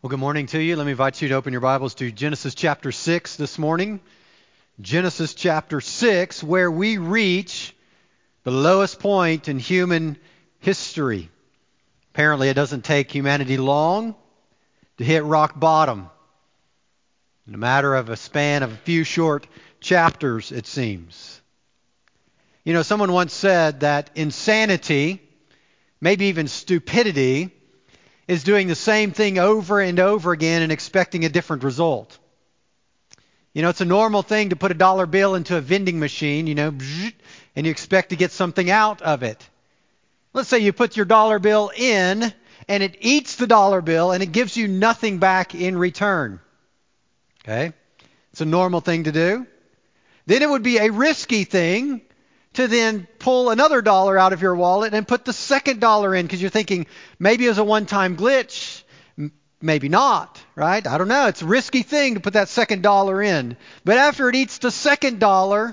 Well, good morning to you. Let me invite you to open your Bibles to Genesis chapter 6 this morning. Genesis chapter 6, where we reach the lowest point in human history. Apparently, it doesn't take humanity long to hit rock bottom. In a matter of a span of a few short chapters, it seems. You know, someone once said that insanity, maybe even stupidity, is doing the same thing over and over again and expecting a different result. You know, it's a normal thing to put a dollar bill into a vending machine, and you expect to get something out of it. Let's say you put your dollar bill in, and it eats the dollar bill, and it gives you nothing back in return. Okay? It's a normal thing to do. Then it would be a risky thing to then pull another dollar out of your wallet and put the second dollar in because you're thinking maybe it was a one-time glitch, maybe not, right? I don't know. It's a risky thing to put that second dollar in. But after it eats the second dollar,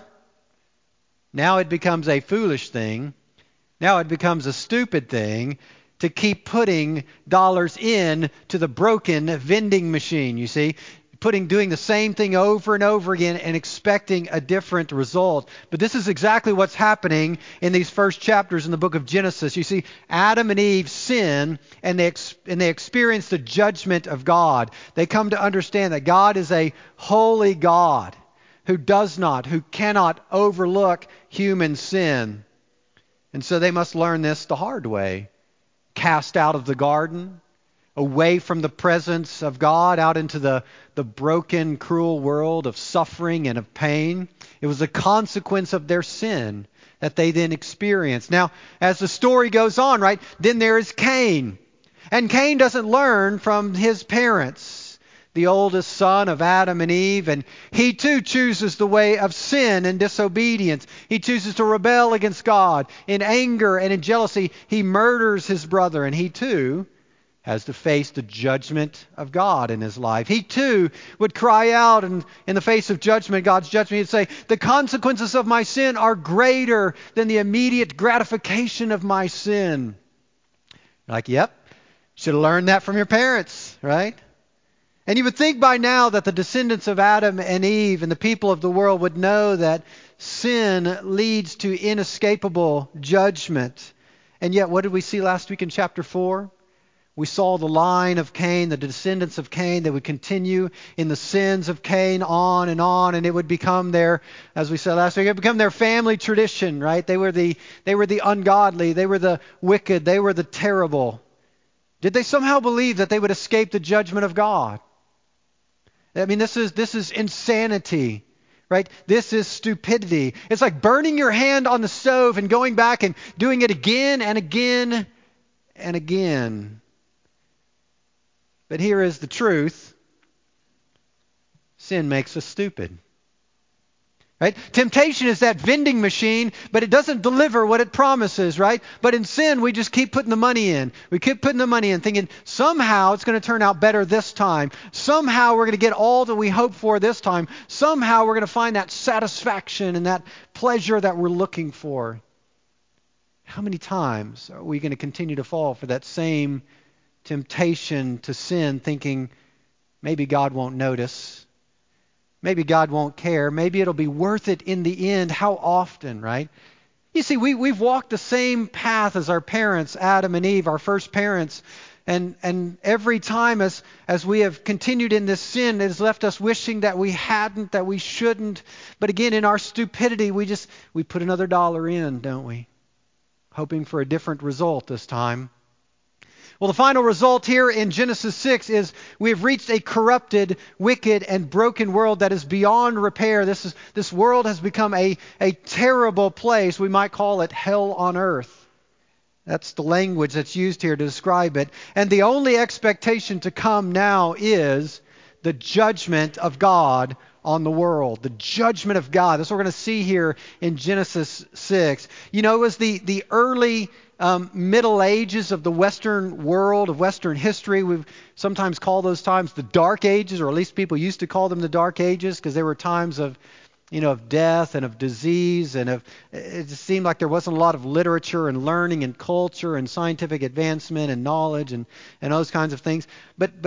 now it becomes a foolish thing. Now it becomes a stupid thing to keep putting dollars in to the broken vending machine, you see. Doing the same thing over and over again and expecting a different result. But this is exactly what's happening in these first chapters in the book of Genesis. You see, Adam and Eve sin, and they experience the judgment of God. They come to understand that God is a holy God who cannot overlook human sin. And so they must learn this the hard way. Cast out of the garden, away from the presence of God, out into the broken, cruel world of suffering and of pain. It was a consequence of their sin that they then experienced. Now, as the story goes on, right, then there is Cain. And Cain doesn't learn from his parents, the oldest son of Adam and Eve, and he too chooses the way of sin and disobedience. He chooses to rebel against God. In anger and in jealousy, he murders his brother, and he too has to face the judgment of God in his life. He too would cry out in the face of judgment, God's judgment. He'd say, the consequences of my sin are greater than the immediate gratification of my sin. Like, yep, should have learned that from your parents, right? And you would think by now that the descendants of Adam and Eve and the people of the world would know that sin leads to inescapable judgment. And yet, what did we see last week in chapter 4? We saw the line of Cain, the descendants of Cain. They would continue in the sins of Cain on, and it would become their, as we said last week, it would become their family tradition, right? They were the ungodly, they were the wicked, they were the terrible. Did they somehow believe that they would escape the judgment of God? I mean, this is insanity, right? This is stupidity. It's like burning your hand on the stove and going back and doing it again and again and again. But here is the truth. Sin makes us stupid. Right? Temptation is that vending machine, but it doesn't deliver what it promises, right? But in sin, we just keep putting the money in. We keep putting the money in, thinking somehow it's going to turn out better this time. Somehow we're going to get all that we hope for this time. Somehow we're going to find that satisfaction and that pleasure that we're looking for. How many times are we going to continue to fall for that same temptation to sin, thinking maybe God won't notice, maybe God won't care, maybe it'll be worth it in the end? How often, right? You see, we've walked the same path as our parents, Adam and Eve, our first parents, and every time as we have continued in this sin, it has left us wishing that we hadn't, that we shouldn't. But again, in our stupidity, we put another dollar in, don't we? Hoping for a different result this time. Well, the final result here in Genesis 6 is we have reached a corrupted, wicked, and broken world that is beyond repair. This world has become a terrible place. We might call it hell on earth. That's the language that's used here to describe it. And the only expectation to come now is the judgment of God on the world. The judgment of God. That's what we're going to see here in Genesis 6. You know, it was the early Middle Ages of the Western world, of Western history. We've sometimes called those times the Dark Ages, or at least people used to call them the Dark Ages, because there were times of death and of disease, and it just seemed like there wasn't a lot of literature and learning and culture and scientific advancement and knowledge and those kinds of things. But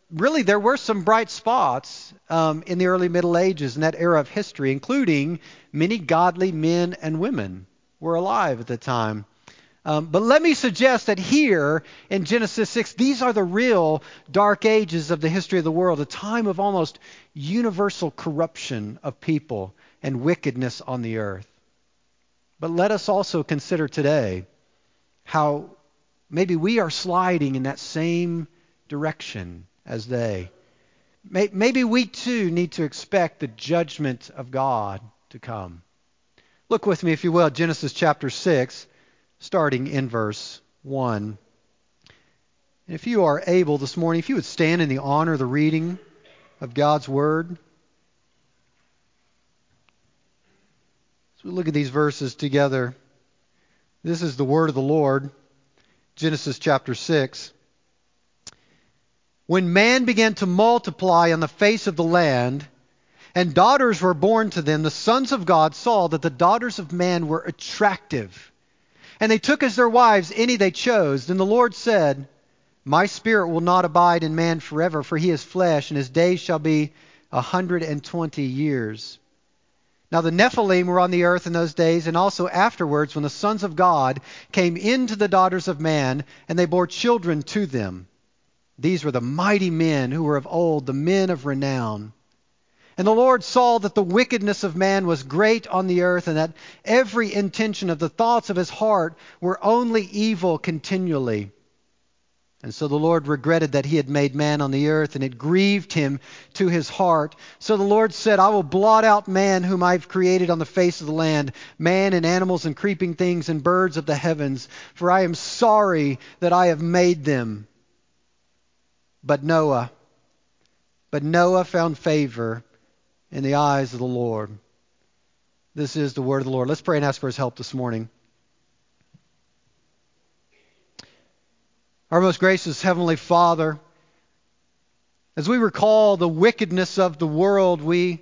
really there were some bright spots in the early Middle Ages in that era of history, including many godly men and women were alive at the time. But let me suggest that here in Genesis 6, these are the real dark ages of the history of the world, a time of almost universal corruption of people and wickedness on the earth. But let us also consider today how maybe we are sliding in that same direction as they. Maybe we too need to expect the judgment of God to come. Look with me, if you will, Genesis chapter 6, starting in verse 1. And if you are able this morning, if you would stand in the honor of the reading of God's Word. As we look at these verses together, this is the word of the Lord, Genesis chapter 6. When man began to multiply on the face of the land, and daughters were born to them, the sons of God saw that the daughters of man were attractive. And they took as their wives any they chose. Then the Lord said, My spirit will not abide in man forever, for he is flesh, and his days shall be 120 years. Now the Nephilim were on the earth in those days, and also afterwards, when the sons of God came into the daughters of man, and they bore children to them. These were the mighty men who were of old, the men of renown. And the Lord saw that the wickedness of man was great on the earth, and that every intention of the thoughts of his heart were only evil continually. And so the Lord regretted that he had made man on the earth, and it grieved him to his heart. So the Lord said, I will blot out man whom I have created on the face of the land, man and animals and creeping things and birds of the heavens, for I am sorry that I have made them. But Noah found favor in the eyes of the Lord. This is the word of the Lord. Let's pray and ask for his help this morning. Our most gracious Heavenly Father, as we recall the wickedness of the world, we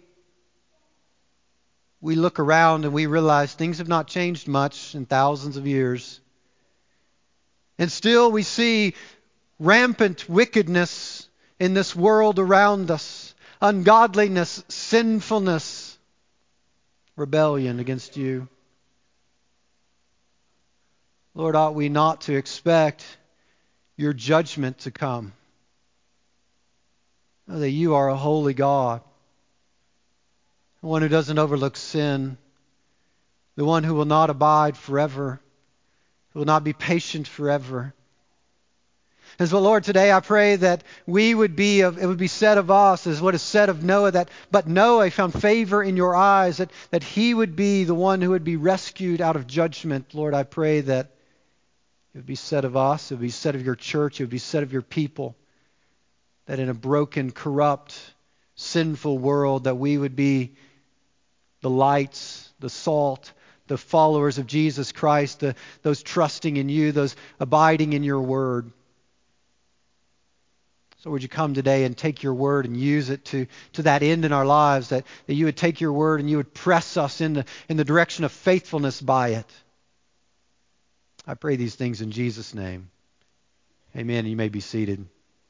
look around and we realize things have not changed much in thousands of years. And still we see rampant wickedness in this world around us, ungodliness, sinfulness, rebellion against you. Lord, ought we not to expect your judgment to come? Know that you are a holy God, the one who doesn't overlook sin, the one who will not abide forever, who will not be patient forever. And so, Lord, today I pray that it would be said of us as what is said of Noah, but Noah found favor in your eyes, that he would be the one who would be rescued out of judgment. Lord, I pray that it would be said of us, it would be said of your church, it would be said of your people, that in a broken, corrupt, sinful world, that we would be the lights, the salt, the followers of Jesus Christ, those trusting in you, those abiding in your word. So would you come today and take your word and use it to that end in our lives, that you would take your word and you would press us in the direction of faithfulness by it. I pray these things in Jesus' name. Amen. You may be seated.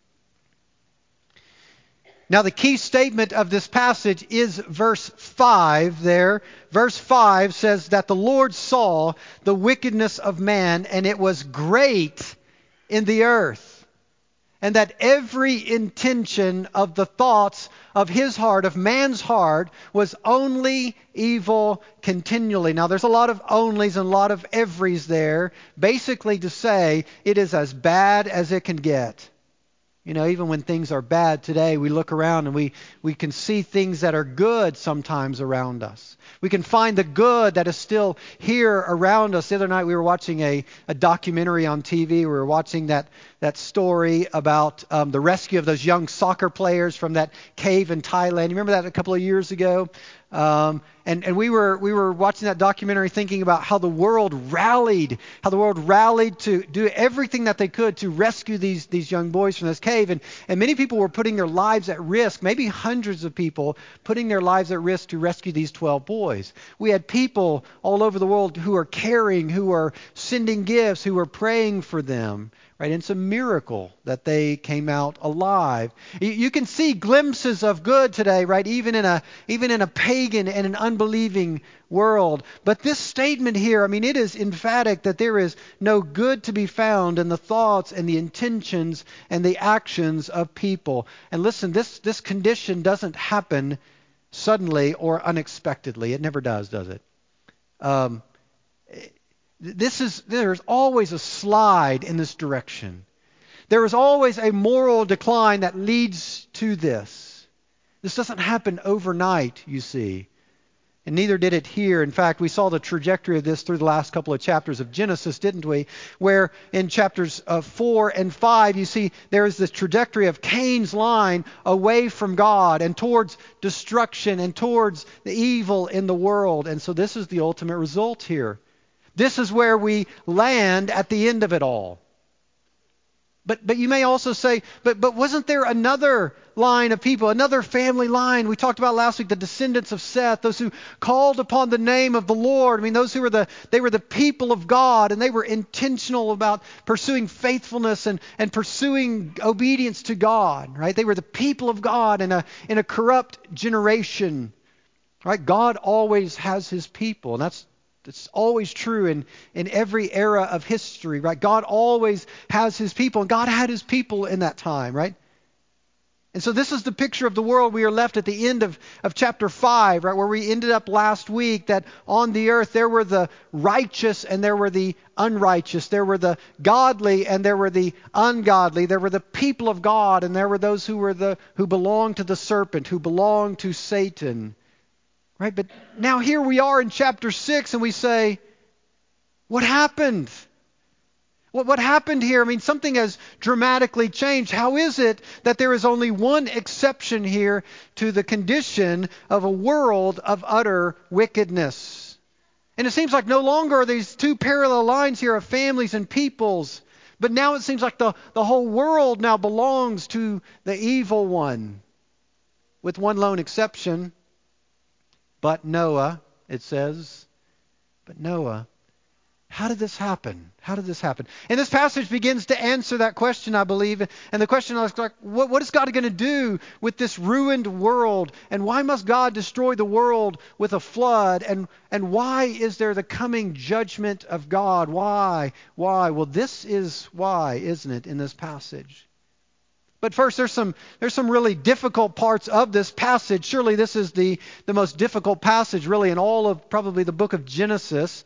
Now the key statement of this passage is verse 5 there. Verse 5 says that the Lord saw the wickedness of man, and it was great in the earth. And that every intention of the thoughts of his heart, of man's heart, was only evil continually. Now there's a lot of onlys and a lot of everys there, basically to say it is as bad as it can get. You know, even when things are bad today, we look around and we can see things that are good sometimes around us. We can find the good that is still here around us. The other night we were watching a documentary on TV. We were watching that story about the rescue of those young soccer players from that cave in Thailand. You remember that a couple of years ago? And we were watching that documentary thinking about how the world rallied to do everything that they could to rescue these young boys from this cave. And many people were putting their lives at risk, maybe hundreds of people putting their lives at risk to rescue these 12 boys. boys. We had people all over the world who are caring, who are sending gifts, who are praying for them. Right? And it's a miracle that they came out alive. You can see glimpses of good today, right? Even in a pagan and an unbelieving world. But this statement here, I mean, it is emphatic that there is no good to be found in the thoughts and the intentions and the actions of people. And listen, this condition doesn't happen suddenly or unexpectedly. It never does it? There's always a slide in this direction. There is always a moral decline that leads to this. This doesn't happen overnight, you see. And neither did it here. In fact, we saw the trajectory of this through the last couple of chapters of Genesis, didn't we? Where in chapters 4 and 5, you see there is this trajectory of Cain's line away from God and towards destruction and towards the evil in the world. And so this is the ultimate result here. This is where we land at the end of it all. But you may also say, but wasn't there another line of people, another family line? We talked about last week the descendants of Seth, those who called upon the name of the Lord. I mean, those who were the people of God, and they were intentional about pursuing faithfulness and pursuing obedience to God. Right? They were the people of God in a corrupt generation. Right? God always has His people, and it's always true in every era of history, right? God always has His people, and God had His people in that time, right? And so this is the picture of the world we are left at the end of chapter 5, right? Where we ended up last week, that on the earth there were the righteous and there were the unrighteous. There were the godly and there were the ungodly. There were the people of God and there were those who belonged to the serpent, who belonged to Satan. Right? But now here we are in chapter 6 and we say, what happened? What happened here? I mean, something has dramatically changed. How is it that there is only one exception here to the condition of a world of utter wickedness? And it seems like no longer are these two parallel lines here of families and peoples, but now it seems like the whole world now belongs to the evil one, with one lone exception. But Noah, it says. But Noah. How did this happen? How did this happen? And this passage begins to answer that question, I believe. And the question is like, what is God going to do with this ruined world? And why must God destroy the world with a flood? And why is there the coming judgment of God? Why? Well, this is why, isn't it, in this passage? But first, there's some really difficult parts of this passage. Surely this is the most difficult passage really in all of probably the book of Genesis.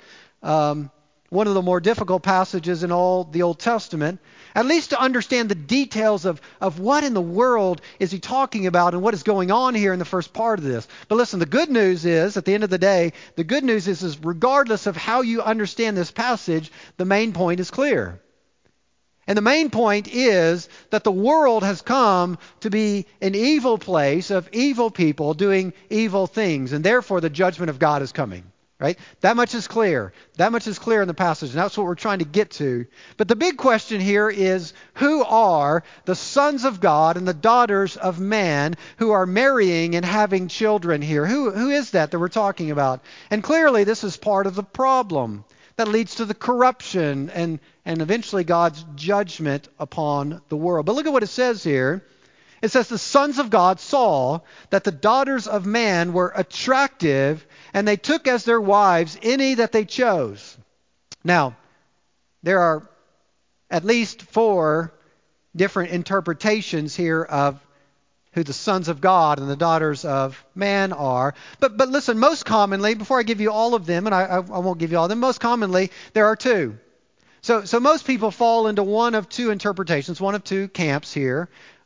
One of the more difficult passages in all the Old Testament. At least to understand the details of what in the world is he talking about and what is going on here in the first part of this. But listen, the good news is, at the end of the day, the good news is regardless of how you understand this passage, the main point is clear. And the main point is that the world has come to be an evil place of evil people doing evil things. And therefore the judgment of God is coming. Right? That much is clear. That much is clear in the passage. And that's what we're trying to get to. But the big question here is, who are the sons of God and the daughters of man who are marrying and having children here? Who is that we're talking about? And clearly this is part of the problem that leads to the corruption and eventually God's judgment upon the world. But look at what it says here. It says the sons of God saw that the daughters of man were attractive, and they took as their wives any that they chose. Now, there are at least 4 different interpretations here of who the sons of God and the daughters of man are. But listen, most commonly, before I give you all of them, and I won't give you all of them, most commonly there are 2. So most people fall into one of 2 interpretations, one of 2 camps here.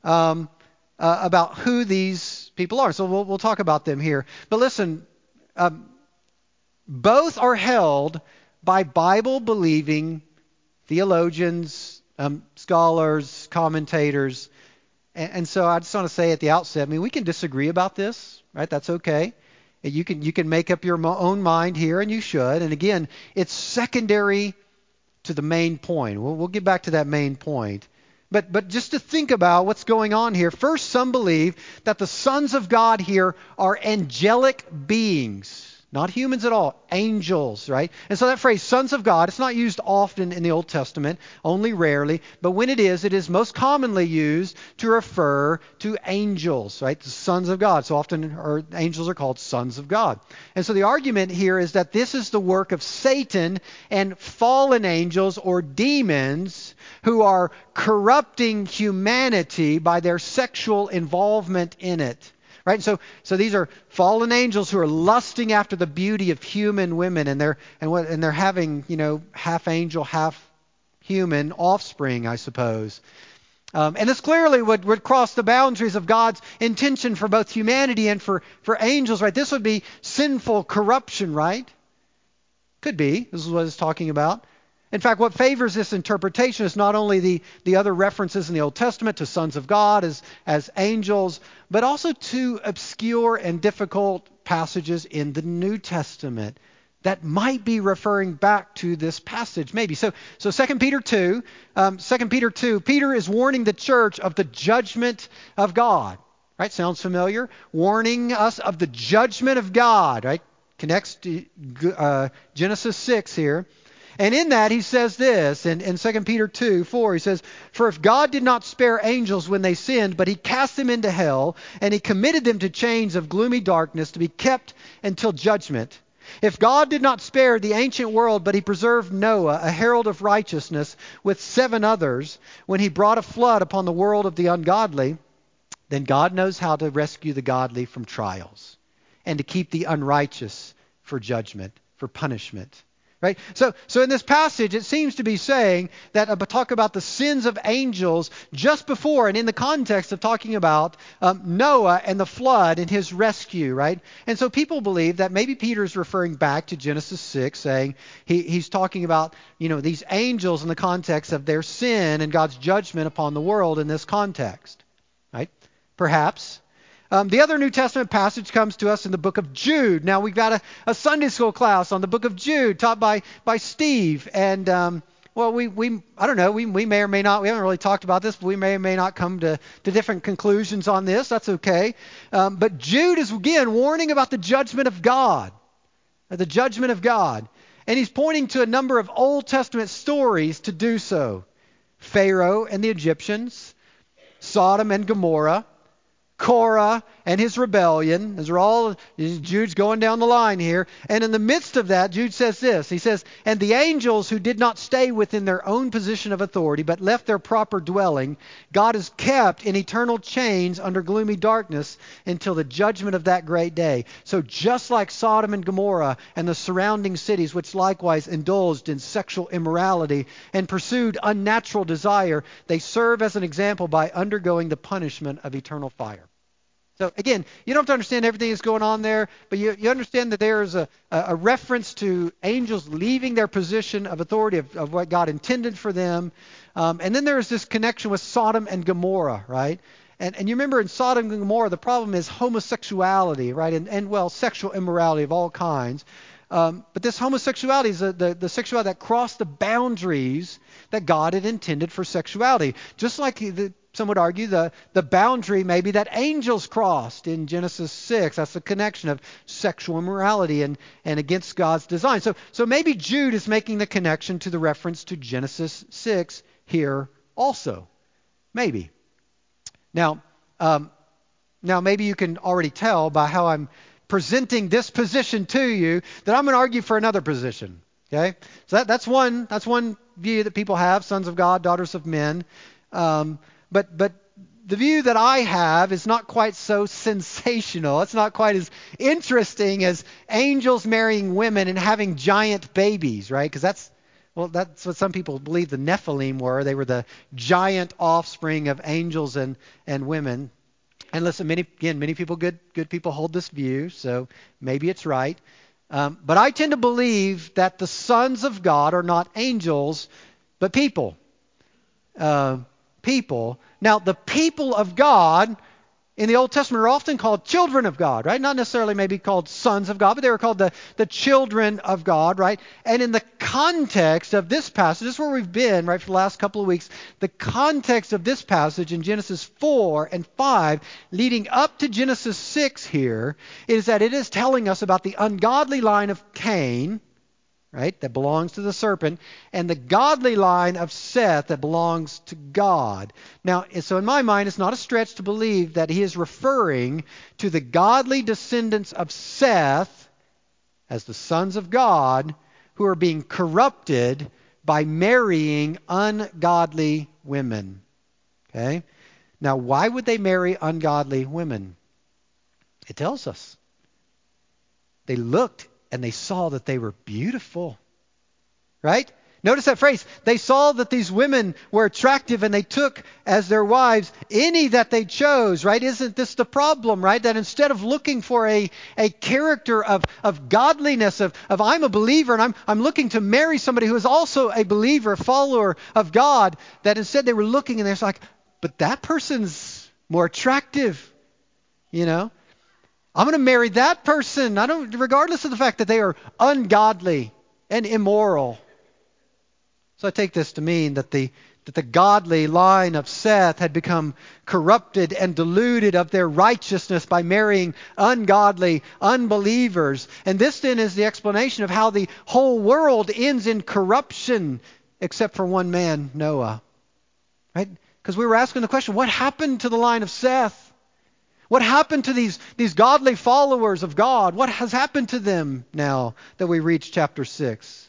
About who these people are. So we'll talk about them here. But listen, both are held by Bible-believing theologians, scholars, commentators. And so I just want to say at the outset, I mean, we can disagree about this, right? That's okay. You can make up your own mind here, and you should. And again, it's secondary to the main point. We'll get back to that main point. But just to think about what's going on here. First, some believe that the sons of God here are angelic beings. Not humans at all, angels, right? And so that phrase, sons of God, it's not used often in the Old Testament, only rarely. But when it is most commonly used to refer to angels, right? The sons of God. So often angels are called sons of God. And so the argument here is that this is the work of Satan and fallen angels or demons who are corrupting humanity by their sexual involvement in it. Right? So these are fallen angels who are lusting after the beauty of human women, and they're having, half angel, half human offspring, I suppose. And this clearly would cross the boundaries of God's intention for both humanity and for angels, right? This would be sinful corruption, right? Could be. This is what it's talking about. In fact, what favors this interpretation is not only the other references in the Old Testament to sons of God as angels, but also to obscure and difficult passages in the New Testament that might be referring back to this passage, maybe. So 2 Peter 2, Peter is warning the church of the judgment of God. Right? Sounds familiar? Warning us of the judgment of God, right? Connects to Genesis 6 here. And in that, he says this, in 2 Peter 2:4, he says, "For if God did not spare angels when they sinned, but he cast them into hell, and he committed them to chains of gloomy darkness to be kept until judgment. If God did not spare the ancient world, but he preserved Noah, a herald of righteousness, with 7 others, when he brought a flood upon the world of the ungodly, then God knows how to rescue the godly from trials, and to keep the unrighteous for judgment, for punishment." Right? So in this passage, it seems to be saying that talk about the sins of angels just before and in the context of talking about Noah and the flood and his rescue, right? And so people believe that maybe Peter's referring back to Genesis 6, saying he's talking about these angels in the context of their sin and God's judgment upon the world in this context, right? Perhaps. The other New Testament passage comes to us in the book of Jude. Now, we've got a Sunday school class on the book of Jude taught by Steve. And, I don't know, we may or may not, we haven't really talked about this, but we may or may not come to different conclusions on this. That's okay. But Jude is, again, warning about the judgment of God. The judgment of God. And he's pointing to a number of Old Testament stories to do so. Pharaoh and the Egyptians, Sodom and Gomorrah, Korah and his rebellion. Those are all, Jude's going down the line here. And in the midst of that, Jude says this. He says, "And the angels who did not stay within their own position of authority, but left their proper dwelling, God has kept in eternal chains under gloomy darkness until the judgment of that great day." So just like Sodom and Gomorrah and the surrounding cities, which likewise indulged in sexual immorality and pursued unnatural desire, they serve as an example by undergoing the punishment of eternal fire. So again, you don't have to understand everything that's going on there, but you understand that there is a reference to angels leaving their position of authority of what God intended for them. And then there is this connection with Sodom and Gomorrah, right? And you remember in Sodom and Gomorrah, the problem is homosexuality, right? And sexual immorality of all kinds. But this homosexuality is the sexuality that crossed the boundaries that God had intended for sexuality. Just like some would argue the boundary maybe that angels crossed in Genesis 6. That's the connection of sexual immorality and against God's design. So maybe Jude is making the connection to the reference to Genesis 6 here also. Maybe. Now maybe you can already tell by how I'm presenting this position to you that I'm going to argue for another position. Okay? So that's one view that people have, sons of God, daughters of men. But the view that I have is not quite so sensational. It's not quite as interesting as angels marrying women and having giant babies, right? Because that's what some people believe the Nephilim were. They were the giant offspring of angels and women. And listen, many people, good people hold this view, so maybe it's right. But I tend to believe that the sons of God are not angels, but people. Now, the people of God in the Old Testament are often called children of God, right? Not necessarily maybe called sons of God, but they were called the children of God, right? And in the context of this passage, this is where we've been, right, for the last couple of weeks. The context of this passage in Genesis 4 and 5, leading up to Genesis 6 here, is that it is telling us about the ungodly line of Cain, right, that belongs to the serpent, and the godly line of Seth that belongs to God. Now, so in my mind, it's not a stretch to believe that he is referring to the godly descendants of Seth as the sons of God who are being corrupted by marrying ungodly women. Okay? Now, why would they marry ungodly women? It tells us. They looked and they saw that they were beautiful. Right? Notice that phrase. They saw that these women were attractive and they took as their wives any that they chose. Right? Isn't this the problem? Right? That instead of looking for a character of godliness, of I'm a believer and I'm looking to marry somebody who is also a believer, a follower of God, that instead they were looking and they're like, but that person's more attractive. You know? I'm going to marry that person, regardless of the fact that they are ungodly and immoral. So I take this to mean that the godly line of Seth had become corrupted and deluded of their righteousness by marrying ungodly unbelievers. And this then is the explanation of how the whole world ends in corruption, except for one man, Noah. Right? Because we were asking the question, what happened to the line of Seth? What happened to these godly followers of God? What has happened to them now that we reach chapter 6?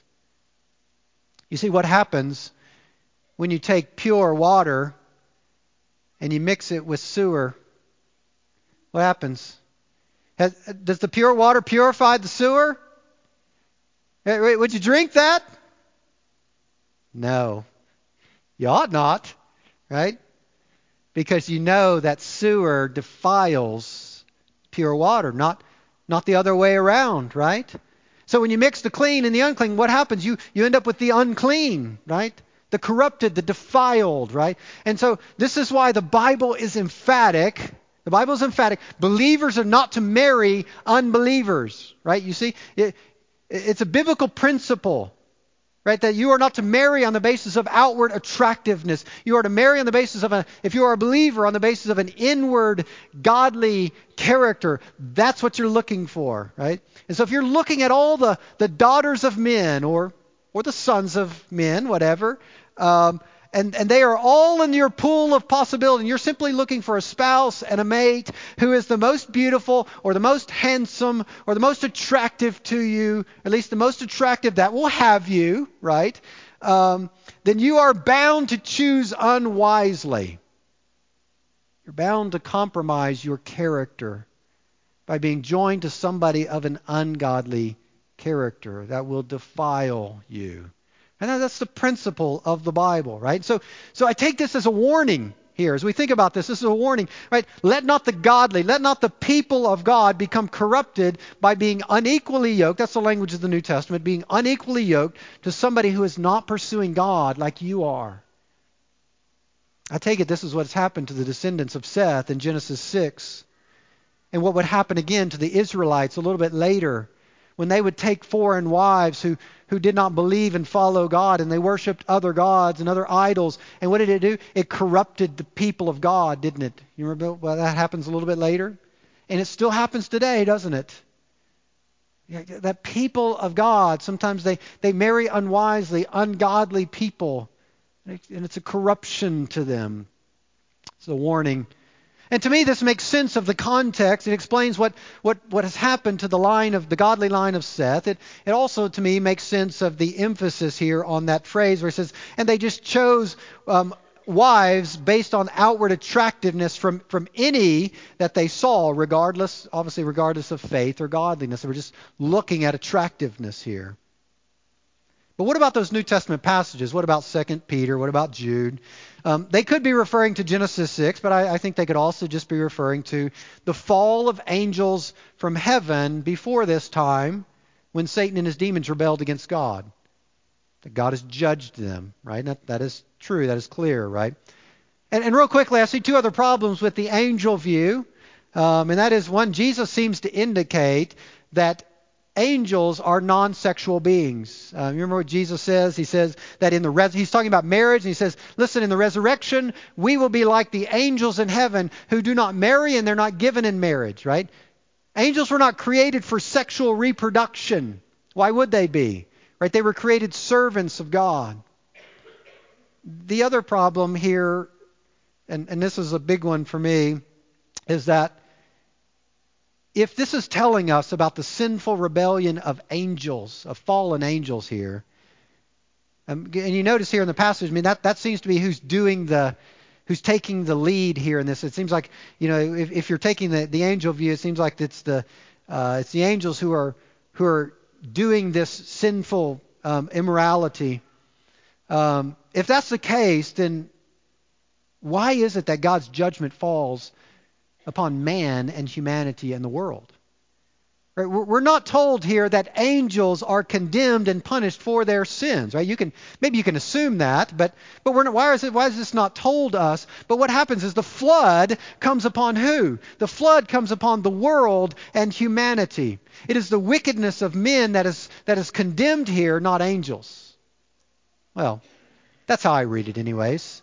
You see, what happens when you take pure water and you mix it with sewer? What happens? Does the pure water purify the sewer? Would you drink that? No. You ought not, right? Because you know that sewer defiles pure water, not the other way around, right? So when you mix the clean and the unclean, what happens? You end up with the unclean, right? The corrupted, the defiled, right? And so this is why the Bible is emphatic. The Bible is emphatic. Believers are not to marry unbelievers, right? You see, it's a biblical principle. Right, that you are not to marry on the basis of outward attractiveness. You are to marry on the basis of if you are a believer, on the basis of an inward godly character. That's what you're looking for, right? And so if you're looking at all the daughters of men or the sons of men, whatever, and they are all in your pool of possibility, and you're simply looking for a spouse and a mate who is the most beautiful or the most handsome or the most attractive to you, at least the most attractive that will have you, right? Then you are bound to choose unwisely. You're bound to compromise your character by being joined to somebody of an ungodly character that will defile you. And that's the principle of the Bible, right? So I take this as a warning here. As we think about this is a warning, right? Let not the godly, let not the people of God become corrupted by being unequally yoked. That's the language of the New Testament, being unequally yoked to somebody who is not pursuing God like you are. I take it this is what's happened to the descendants of Seth in Genesis 6. And what would happen again to the Israelites a little bit later when they would take foreign wives who did not believe and follow God, and they worshipped other gods and other idols. And what did it do? It corrupted the people of God, didn't it? You remember that happens a little bit later? And it still happens today, doesn't it? That people of God, sometimes they marry unwisely, ungodly people. And it's a corruption to them. It's a warning. And to me, this makes sense of the context. It explains what has happened to the godly line of Seth. It also, to me, makes sense of the emphasis here on that phrase where it says, and they just chose wives based on outward attractiveness from any that they saw, regardless of faith or godliness. They were just looking at attractiveness here. But what about those New Testament passages? What about 2 Peter? What about Jude? They could be referring to Genesis 6, but I think they could also just be referring to the fall of angels from heaven before this time when Satan and his demons rebelled against God. That God has judged them, right? That is true. That is clear, right? And real quickly, I see two other problems with the angel view. And that is one, Jesus seems to indicate that angels are non-sexual beings. You remember what Jesus says? He says that he's talking about marriage, and he says, listen, in the resurrection, we will be like the angels in heaven who do not marry and they're not given in marriage, right? Angels were not created for sexual reproduction. Why would they be? Right? They were created servants of God. The other problem here, and this is a big one for me, is that if this is telling us about the sinful rebellion of angels, of fallen angels here, and you notice here in the passage, I mean, that seems to be who's taking the lead here in this. It seems like, if you're taking the angel view, it seems like it's the angels who are doing this sinful immorality. If that's the case, then why is it that God's judgment falls upon man and humanity and the world? Right? We're not told here that angels are condemned and punished for their sins. Right? Maybe you can assume that, but we're not. Why is this not told us? But what happens is the flood comes upon who? The flood comes upon the world and humanity. It is the wickedness of men that is condemned here, not angels. Well, that's how I read it, anyways.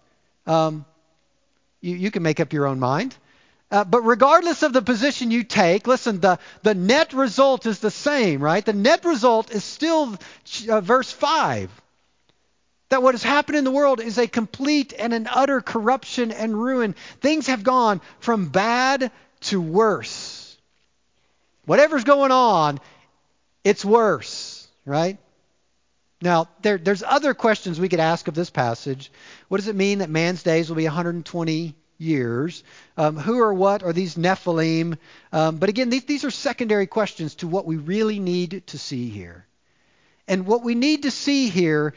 You can make up your own mind. But regardless of the position you take, listen, the net result is the same, right? The net result is still verse 5. That what has happened in the world is a complete and an utter corruption and ruin. Things have gone from bad to worse. Whatever's going on, it's worse, right? Now, there's other questions we could ask of this passage. What does it mean that man's days will be 120 years? Who or what are these Nephilim? But again, these are secondary questions to what we really need to see here. And what we need to see here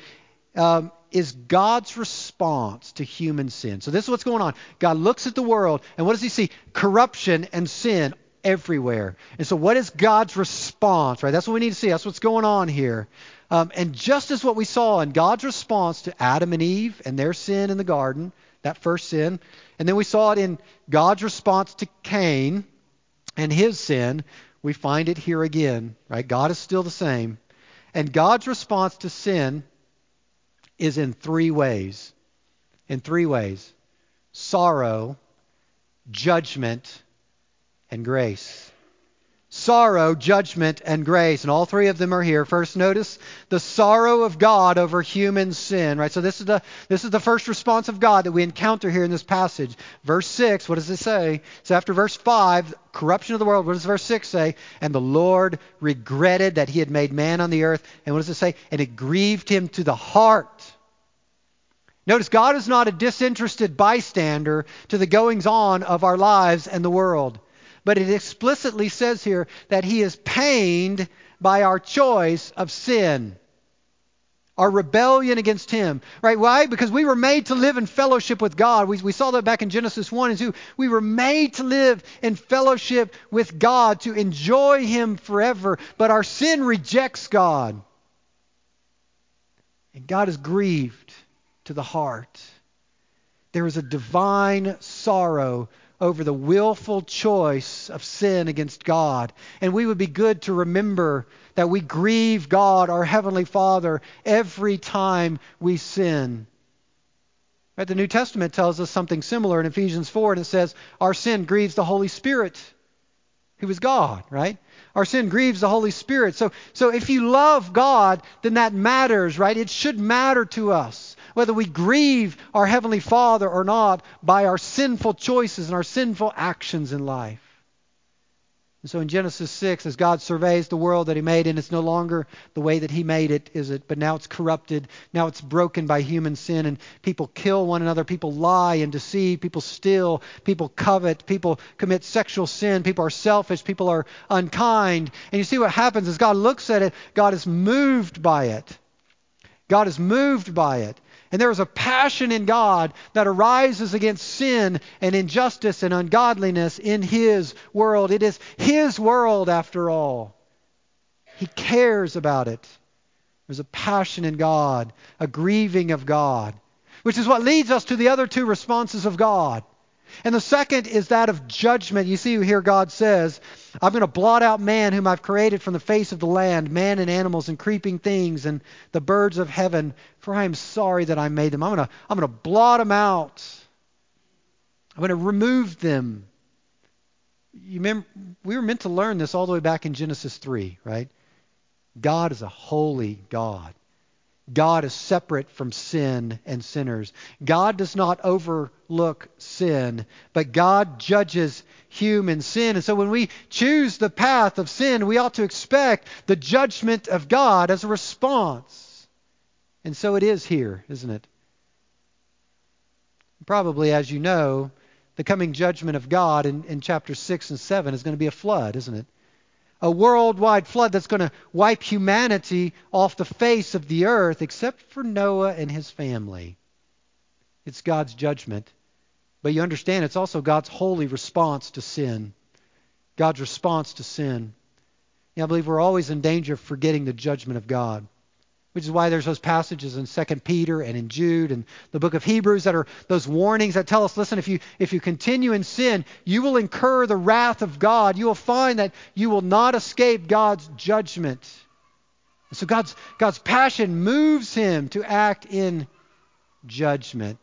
is God's response to human sin. So this is what's going on. God looks at the world, and what does he see? Corruption and sin everywhere. And so what is God's response? Right? That's what we need to see. That's what's going on here. And just as what we saw in God's response to Adam and Eve and their sin in the garden, that first sin, and then we saw it in God's response to Cain and his sin, we find it here again, right? God is still the same. And God's response to sin is in three ways. In three ways. Sorrow, judgment, and grace. Sorrow, judgment, and grace. And all three of them are here. First, notice the sorrow of God over human sin. Right? So this is the first response of God that we encounter here in this passage. Verse 6, what does it say? So after verse 5, corruption of the world, what does verse 6 say? And the Lord regretted that he had made man on the earth. And what does it say? And it grieved him to the heart. Notice, God is not a disinterested bystander to the goings-on of our lives and the world. But it explicitly says here that he is pained by our choice of sin, our rebellion against him. Right? Why? Because we were made to live in fellowship with God. We saw that back in Genesis 1 and 2. We were made to live in fellowship with God, to enjoy him forever. But our sin rejects God. And God is grieved to the heart. There is a divine sorrow over the willful choice of sin against God. And we would be good to remember that we grieve God, our Heavenly Father, every time we sin. Right? The New Testament tells us something similar in Ephesians 4, and it says, our sin grieves the Holy Spirit, who is God, right? Our sin grieves the Holy Spirit. So if you love God, then that matters, right? It should matter to us, whether we grieve our Heavenly Father or not by our sinful choices and our sinful actions in life. And so in Genesis 6, as God surveys the world that he made, and it's no longer the way that he made it, is it? But now it's corrupted. Now it's broken by human sin, and people kill one another. People lie and deceive. People steal. People covet. People commit sexual sin. People are selfish. People are unkind. And you see what happens as God looks at it, God is moved by it. God is moved by it. And there is a passion in God that arises against sin and injustice and ungodliness in his world. It is his world after all. He cares about it. There's a passion in God, a grieving of God, which is what leads us to the other two responses of God. And the second is that of judgment. You see here God says, I'm going to blot out man whom I've created from the face of the land, man and animals and creeping things and the birds of heaven, for I am sorry that I made them. I'm going to blot them out. I'm going to remove them. You remember, we were meant to learn this all the way back in Genesis 3, right? God is a holy God. God is separate from sin and sinners. God does not overlook sin, but God judges human sin. And so when we choose the path of sin, we ought to expect the judgment of God as a response. And so it is here, isn't it? Probably, as you know, the coming judgment of God in chapters 6 and 7 is going to be a flood, isn't it? A worldwide flood that's going to wipe humanity off the face of the earth, except for Noah and his family. It's God's judgment. But you understand, it's also God's holy response to sin. God's response to sin. I believe we're always in danger of forgetting the judgment of God, which is why there's those passages in 2 Peter and in Jude and the book of Hebrews that are those warnings that tell us, listen, if you continue in sin, you will incur the wrath of God. You will find that you will not escape God's judgment. So God's passion moves him to act in judgment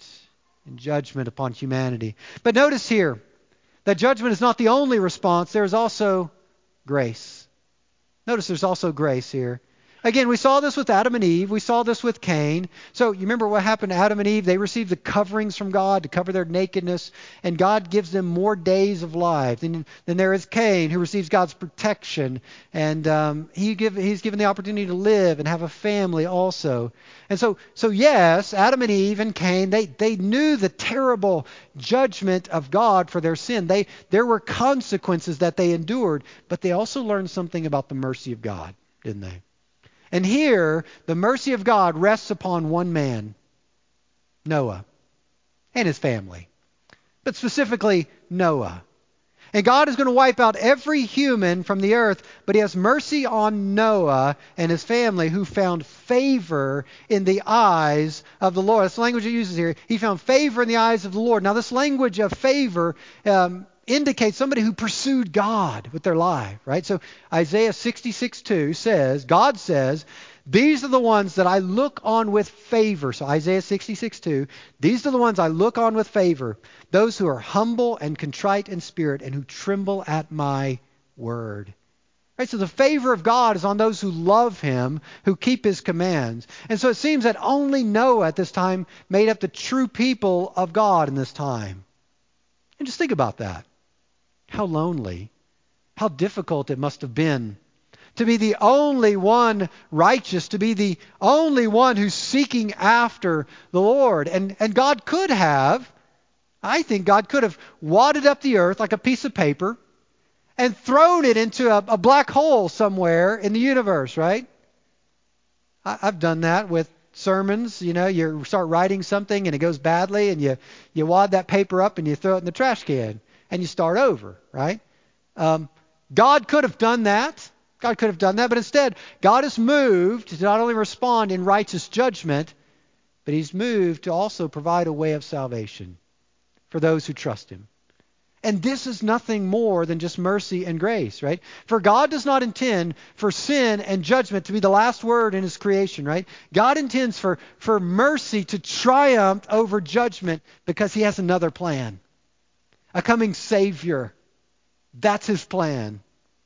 upon humanity. But notice here that judgment is not the only response. There is also grace. Notice there's also grace here. Again, we saw this with Adam and Eve. We saw this with Cain. So you remember what happened to Adam and Eve? They received the coverings from God to cover their nakedness, and God gives them more days of life. And then there is Cain, who receives God's protection, and he's given the opportunity to live and have a family also. And so yes, Adam and Eve and Cain, they knew the terrible judgment of God for their sin. There were consequences that they endured, but they also learned something about the mercy of God, didn't they? And here, the mercy of God rests upon one man, Noah, and his family. But specifically, Noah. And God is going to wipe out every human from the earth, but he has mercy on Noah and his family, who found favor in the eyes of the Lord. That's the language it uses here. He found favor in the eyes of the Lord. Now, this language of favor indicates somebody who pursued God with their life, right? So Isaiah 66:2 says, God says, these are the ones that I look on with favor. So Isaiah 66:2, these are the ones I look on with favor, those who are humble and contrite in spirit and who tremble at my word. Right, so the favor of God is on those who love him, who keep his commands. And so it seems that only Noah at this time made up the true people of God in this time. And just think about that. How lonely, how difficult it must have been to be the only one righteous, to be the only one who's seeking after the Lord. And God could have, I think God could have wadded up the earth like a piece of paper and thrown it into a black hole somewhere in the universe, right? I've done that with sermons. You start writing something and it goes badly, and you wad that paper up and you throw it in the trash can and you start over, right? God could have done that. But instead, God is moved to not only respond in righteous judgment, but he's moved to also provide a way of salvation for those who trust him. And this is nothing more than just mercy and grace, right? For God does not intend for sin and judgment to be the last word in his creation, right? God intends for mercy to triumph over judgment because he has another plan. A coming Savior. That's his plan.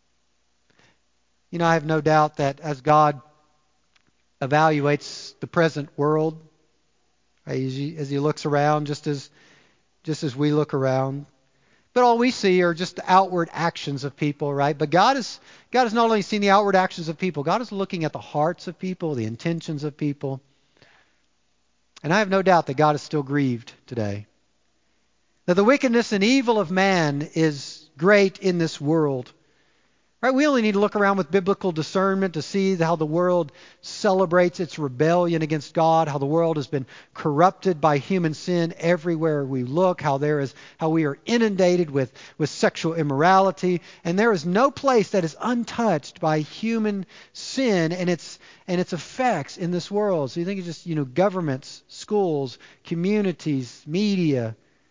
I have no doubt that as God evaluates the present world, right, as he looks around, just as we look around, but all we see are just the outward actions of people, right? But God is not only seeing the outward actions of people, God is looking at the hearts of people, the intentions of people. And I have no doubt that God is still grieved today. That the wickedness and evil of man is great in this world. Right? We only need to look around with biblical discernment to see how the world celebrates its rebellion against God, how the world has been corrupted by human sin everywhere we look, how we are inundated with sexual immorality, and there is no place that is untouched by human sin and its effects in this world. So you think it's just governments, schools, communities, media,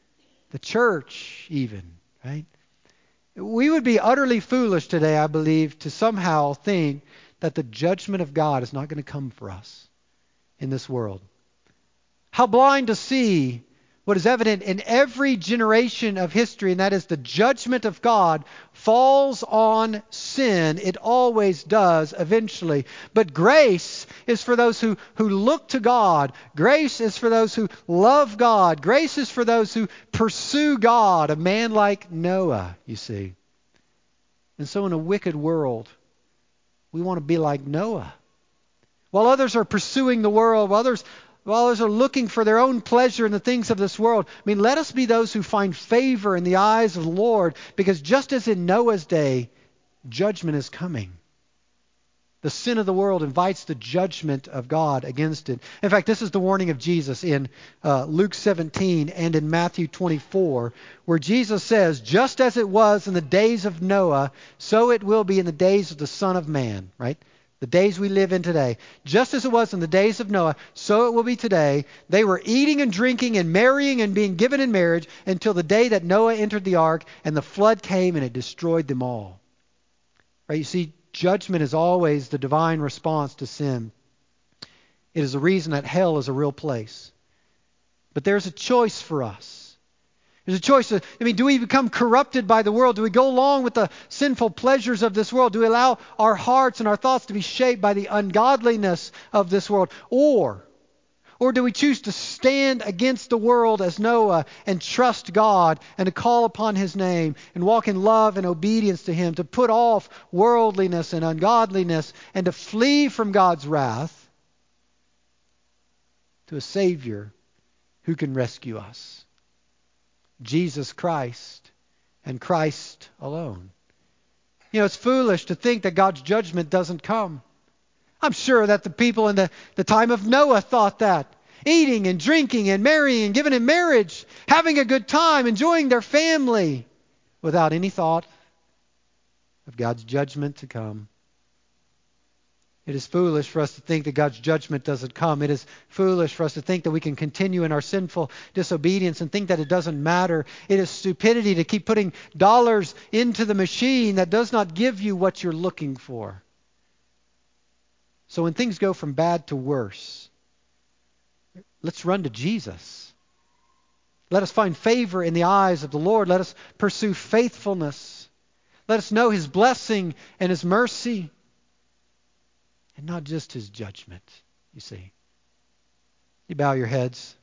the church even, right? We would be utterly foolish today, I believe, to somehow think that the judgment of God is not going to come for us in this world. How blind to see what is evident in every generation of history, and that is the judgment of God falls on sin. It always does eventually. But grace is for those who look to God. Grace is for those who love God. Grace is for those who pursue God. A man like Noah, you see. And so in a wicked world, we want to be like Noah. While others are pursuing the world, while others are looking for their own pleasure in the things of this world, let us be those who find favor in the eyes of the Lord, because just as in Noah's day, judgment is coming. The sin of the world invites the judgment of God against it. In fact, this is the warning of Jesus in Luke 17 and in Matthew 24, where Jesus says, just as it was in the days of Noah, so it will be in the days of the Son of Man, right? The days we live in today. Just as it was in the days of Noah, so it will be today. They were eating and drinking and marrying and being given in marriage until the day that Noah entered the ark and the flood came and it destroyed them all. Right? You see, judgment is always the divine response to sin. It is the reason that hell is a real place. But there's a choice for us. There's a choice. Do we become corrupted by the world? Do we go along with the sinful pleasures of this world? Do we allow our hearts and our thoughts to be shaped by the ungodliness of this world? Or do we choose to stand against the world as Noah and trust God and to call upon His name and walk in love and obedience to Him, to put off worldliness and ungodliness and to flee from God's wrath to a Savior who can rescue us? Jesus Christ and Christ alone. It's foolish to think that God's judgment doesn't come. I'm sure that the people in the time of Noah thought that. Eating and drinking and marrying and giving in marriage, having a good time, enjoying their family, without any thought of God's judgment to come. It is foolish for us to think that God's judgment doesn't come. It is foolish for us to think that we can continue in our sinful disobedience and think that it doesn't matter. It is stupidity to keep putting dollars into the machine that does not give you what you're looking for. So when things go from bad to worse, let's run to Jesus. Let us find favor in the eyes of the Lord. Let us pursue faithfulness. Let us know His blessing and His mercy. And not just His judgment, you see. You bow your heads.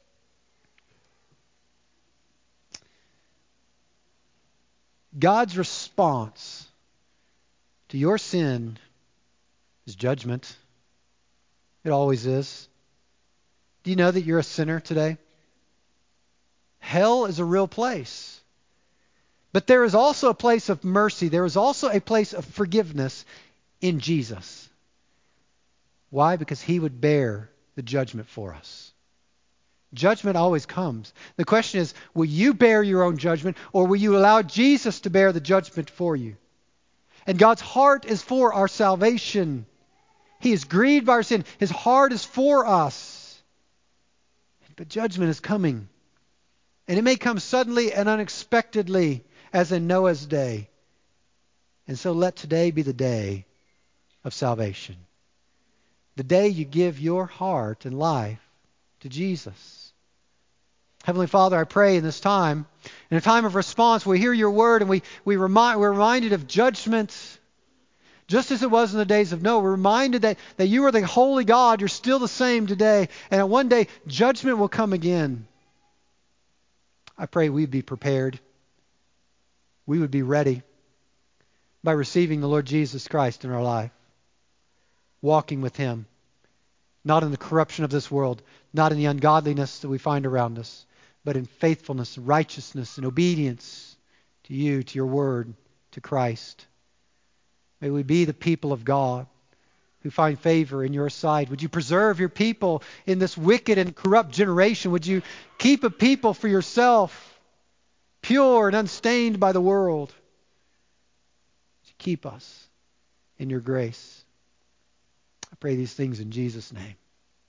God's response to your sin is judgment. It always is. Do you know that you're a sinner today? Hell is a real place. But there is also a place of mercy. There is also a place of forgiveness in Jesus. Why? Because He would bear the judgment for us. Judgment always comes. The question is, will you bear your own judgment, or will you allow Jesus to bear the judgment for you? And God's heart is for our salvation. He is grieved by our sin. His heart is for us. But judgment is coming. And it may come suddenly and unexpectedly, as in Noah's day. And so let today be the day of salvation. The day you give your heart and life to Jesus. Heavenly Father, I pray in this time, in a time of response, we hear your word and we're reminded of judgment. Just as it was in the days of Noah, we're reminded that you are the holy God. You're still the same today. And that one day, judgment will come again. I pray we'd be prepared. We would be ready by receiving the Lord Jesus Christ in our life. Walking with Him. Not in the corruption of this world. Not in the ungodliness that we find around us. But in faithfulness, and righteousness, and obedience to you, to your word, to Christ. May we be the people of God who find favor in your sight. Would you preserve your people in this wicked and corrupt generation? Would you keep a people for yourself, pure and unstained by the world? Would you keep us in your grace? I pray these things in Jesus' name.